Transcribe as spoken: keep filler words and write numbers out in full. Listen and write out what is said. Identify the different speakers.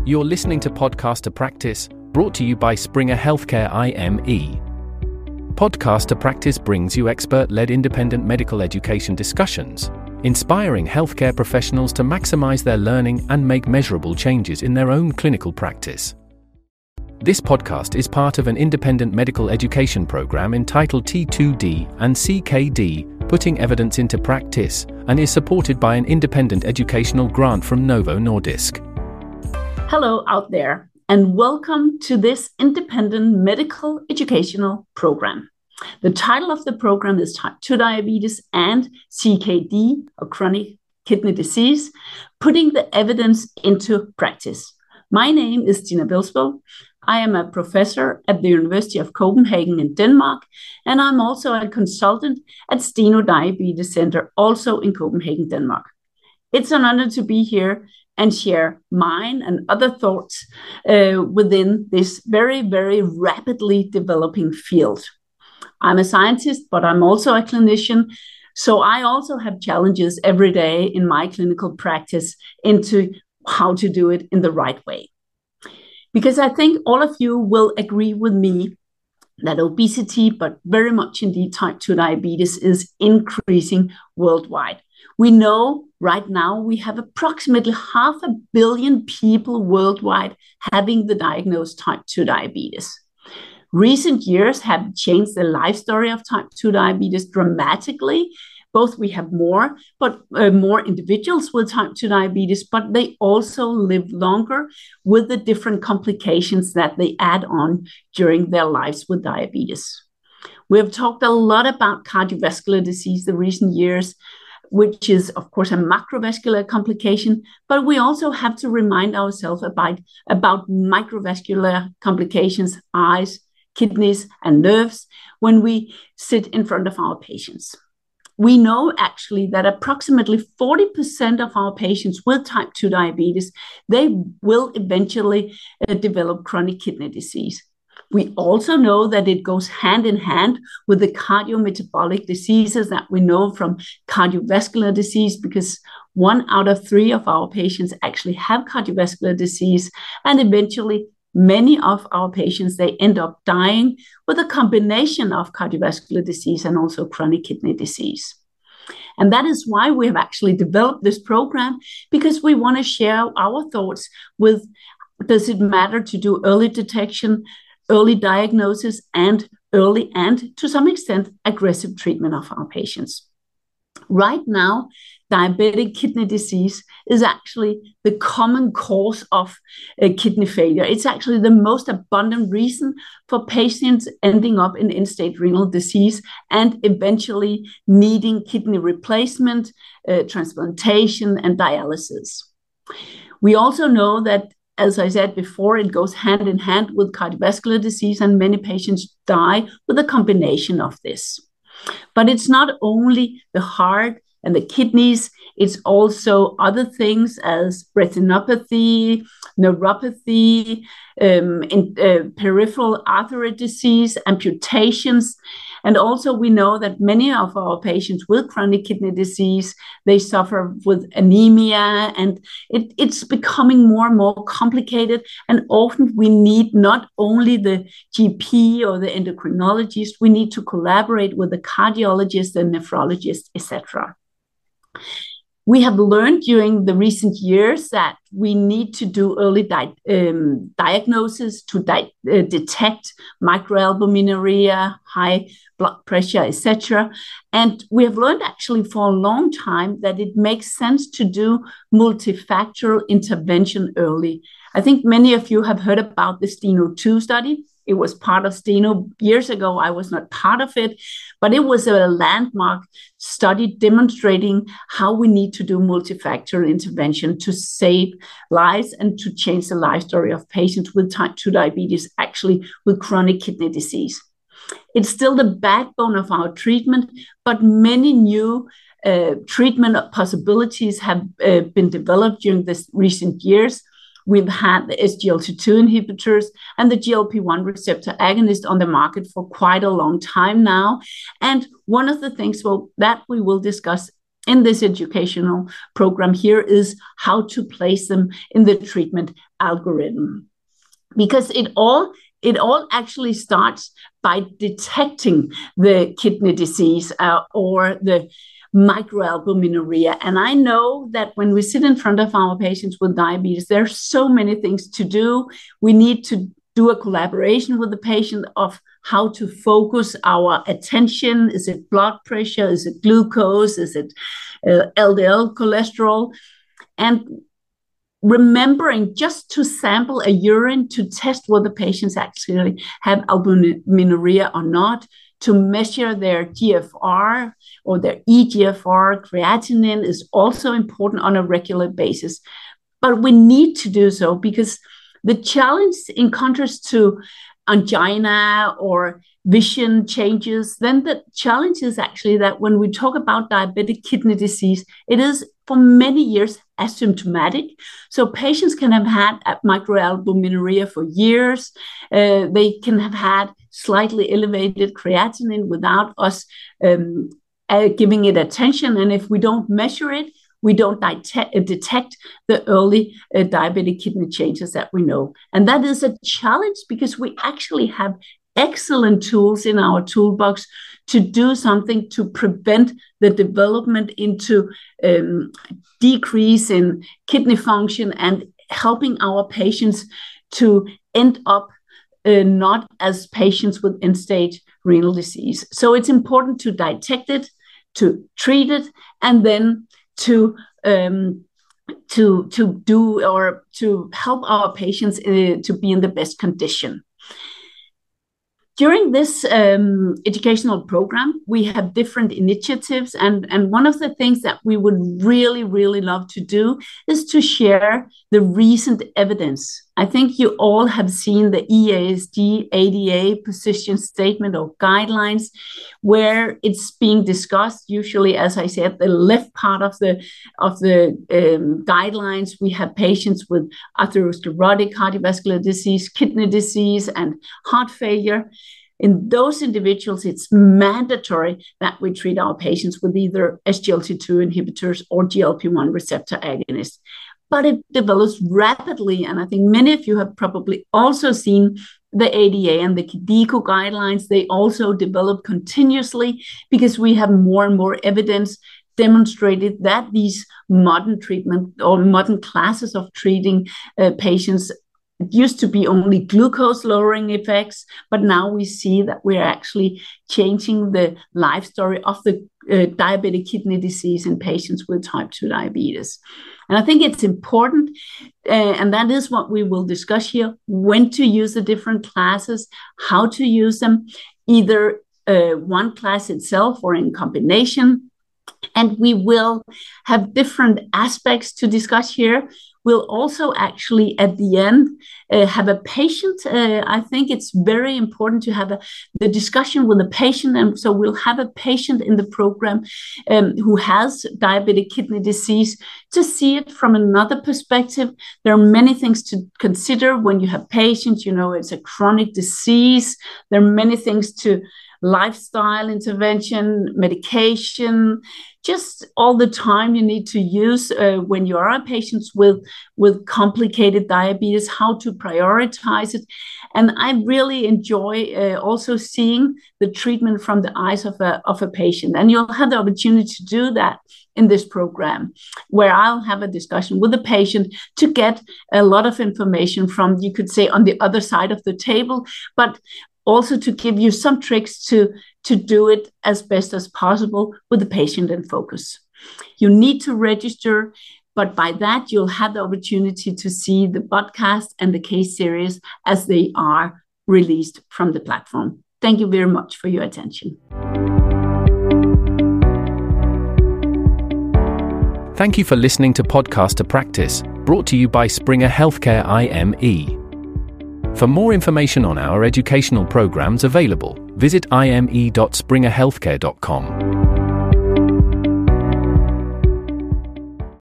Speaker 1: You're listening to Podcast to Practice, brought to you by Springer Healthcare I M E. Podcast to Practice brings you expert-led independent medical education discussions, inspiring healthcare professionals to maximize their learning and make measurable changes in their own clinical practice. This podcast is part of an independent medical education program entitled T two D and C K D, Putting Evidence into Practice, and is supported by an independent educational grant from Novo Nordisk.
Speaker 2: Hello out there, and welcome to this independent medical educational program. The title of the program is Type two Diabetes and C K D, or Chronic Kidney Disease, Putting the Evidence into Practice. My name is Tina Bilsbo. I am a professor at the University of Copenhagen in Denmark, and I'm also a consultant at Steno Diabetes Center, also in Copenhagen, Denmark. It's an honor to be here and share mine and other thoughts uh, within this very, very rapidly developing field. I'm a scientist, but I'm also a clinician, so I also have challenges every day in my clinical practice into how to do it in the right way. Because I think all of you will agree with me that obesity, but very much indeed type two diabetes, is increasing worldwide. We know right now we have approximately half a billion people worldwide having the diagnosed type two diabetes. Recent years have changed the life story of type two diabetes dramatically. Both we have more, but uh, more individuals with type two diabetes, but they also live longer with the different complications that they add on during their lives with diabetes. We have talked a lot about cardiovascular disease the recent years, which is, of course, a macrovascular complication, but we also have to remind ourselves about, about microvascular complications, eyes, kidneys, and nerves when we sit in front of our patients. We know actually that approximately forty percent of our patients with type two diabetes, they will eventually uh, develop chronic kidney disease. We also know that it goes hand in hand with the cardiometabolic diseases that we know from cardiovascular disease, because one out of three of our patients actually have cardiovascular disease, and eventually many of our patients, they end up dying with a combination of cardiovascular disease and also chronic kidney disease. And that is why we have actually developed this program, because we want to share our thoughts with, does it matter to do early detection, early diagnosis, and early and, to some extent, aggressive treatment of our patients. Right now, diabetic kidney disease is actually the common cause of uh, kidney failure. It's actually the most abundant reason for patients ending up in end-stage renal disease and eventually needing kidney replacement, uh, transplantation, and dialysis. We also know that, as I said before, it goes hand in hand with cardiovascular disease, and many patients die with a combination of this. But it's not only the heart and the kidneys, it's also other things as retinopathy, neuropathy, um, in, uh, peripheral artery disease, amputations. And also we know that many of our patients with chronic kidney disease, they suffer with anemia, and it, it's becoming more and more complicated. And often we need not only the G P or the endocrinologist, we need to collaborate with the cardiologist and nephrologist, et cetera. We have learned during the recent years that we need to do early di- um, diagnosis to di- uh, detect microalbuminuria, high blood pressure, et cetera. And we have learned actually for a long time that it makes sense to do multifactorial intervention early. I think many of you have heard about the Steno two study. It was part of Steno years ago. I was not part of it, but it was a landmark study demonstrating how we need to do multifactorial intervention to save lives and to change the life story of patients with type two diabetes, actually with chronic kidney disease. It's still the backbone of our treatment, but many new uh, treatment possibilities have uh, been developed during this recent years. We've had the S G L T two inhibitors and the G L P one receptor agonist on the market for quite a long time now. And one of the things well, that we will discuss in this educational program here is how to place them in the treatment algorithm. Because it all it all actually starts by detecting the kidney disease uh, or the microalbuminuria. And I know that when we sit in front of our patients with diabetes, there are so many things to do. We need to do a collaboration with the patient of how to focus our attention. Is it blood pressure? Is it glucose? Is it uh, L D L cholesterol? And remembering just to sample a urine to test whether patients actually have albuminuria or not, to measure their G F R or their E G F R, creatinine is also important on a regular basis. But we need to do so because the challenge, in contrast to angina or vision changes, then the challenge is actually that when we talk about diabetic kidney disease, it is for many years asymptomatic. So patients can have had microalbuminuria for years. Uh, they can have had slightly elevated creatinine without us um, uh, giving it attention. And if we don't measure it, we don't detect, uh, detect the early uh, diabetic kidney changes that we know. And that is a challenge because we actually have excellent tools in our toolbox to do something to prevent the development into um, decrease in kidney function and helping our patients to end up uh, not as patients with end-stage renal disease. So it's important to detect it, to treat it, and then to um, to to do or to help our patients uh, to be in the best condition. During this um, educational program, we have different initiatives, and, and one of the things that we would really, really love to do is to share the recent evidence. I think you all have seen the E A S D A D A position statement or guidelines, where it's being discussed. Usually, as I said, the left part of the of the um, guidelines, we have patients with atherosclerotic cardiovascular disease, kidney disease, and heart failure. In those individuals, it's mandatory that we treat our patients with either S G L T two inhibitors or G L P one receptor agonists. But it develops rapidly, and I think many of you have probably also seen the A D A and the KDIGO guidelines. They also develop continuously because we have more and more evidence demonstrated that these modern treatment or modern classes of treating uh, patients, it used to be only glucose lowering effects, but now we see that we're actually changing the life story of the uh, diabetic kidney disease in patients with type two diabetes. And I think it's important, uh, and that is what we will discuss here, when to use the different classes, how to use them, either uh, one class itself or in combination. And we will have different aspects to discuss here. We'll also actually, at the end, uh, have a patient. Uh, I think it's very important to have a, the discussion with the patient. And so we'll have a patient in the program um, who has diabetic kidney disease to see it from another perspective. There are many things to consider when you have patients. You know, it's a chronic disease. There are many things to lifestyle intervention, medication, just all the time you need to use uh, when you are patients with, with complicated diabetes, how to prioritize it. And I really enjoy uh, also seeing the treatment from the eyes of a, of a patient. And you'll have the opportunity to do that in this program, where I'll have a discussion with the patient to get a lot of information from, you could say, on the other side of the table, but also to give you some tricks to, to do it as best as possible with the patient in focus. You need to register, but by that, you'll have the opportunity to see the podcast and the case series as they are released from the platform. Thank you very much for your attention.
Speaker 1: Thank you for listening to Podcast to Practice, brought to you by Springer Healthcare I M E. For more information on our educational programs available, visit i m e dot springer healthcare dot com.